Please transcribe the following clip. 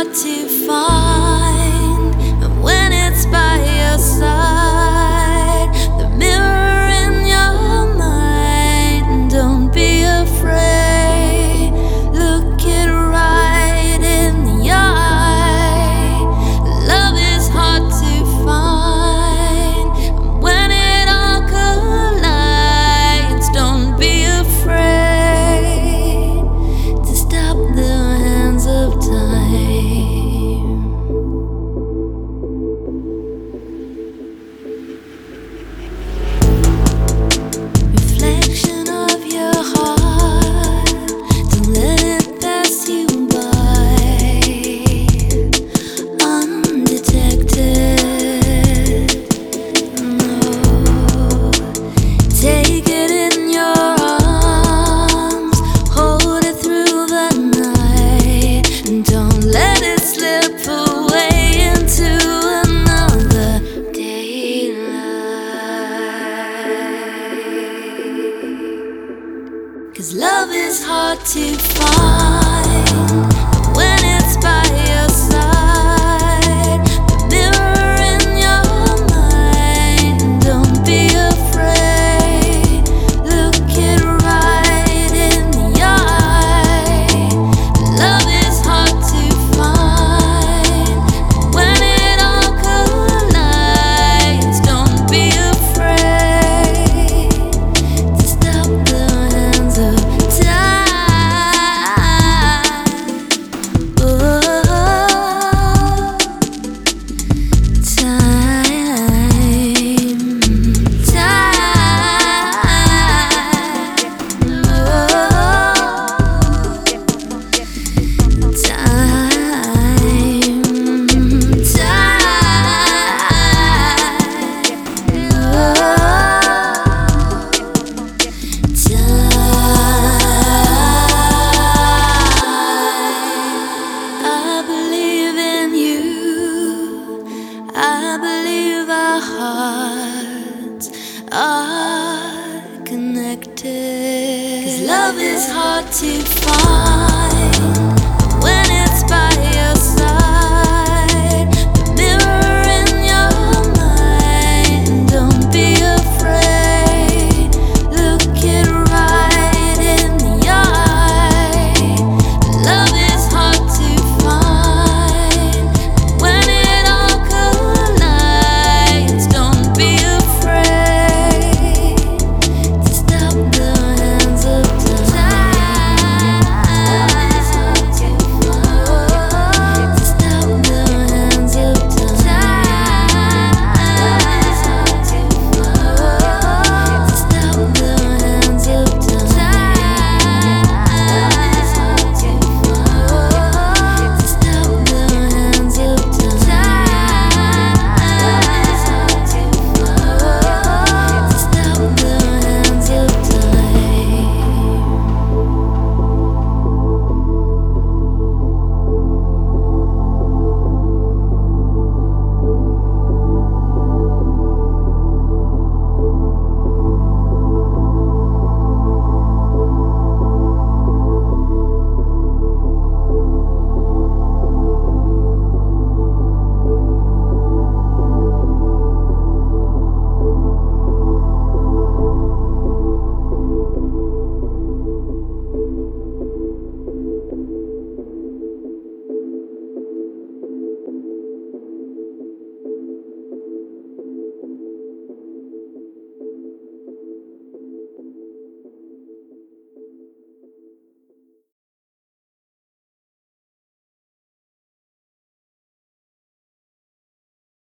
hard to find, and when it's by your side, the mirror in your mind, don't be afraid, look it right in the eye. Love is hard to find, and when it all collides, don't be afraid to stop the hands of time. Reflection of your heart, don't let it pass you by undetected. No, take it in your arms, hold it through the night, and don't let it slip away into another daylight. 'Cause love is hard to find, when it's by your side, the mirror in your mind, don't be afraid, look it right in the eye. Love is hard to find, when it all collides, don't be afraid to stop the hands of time. Oh, I believe in you, I believe our hearts are connected. 'Cause love is hard to find.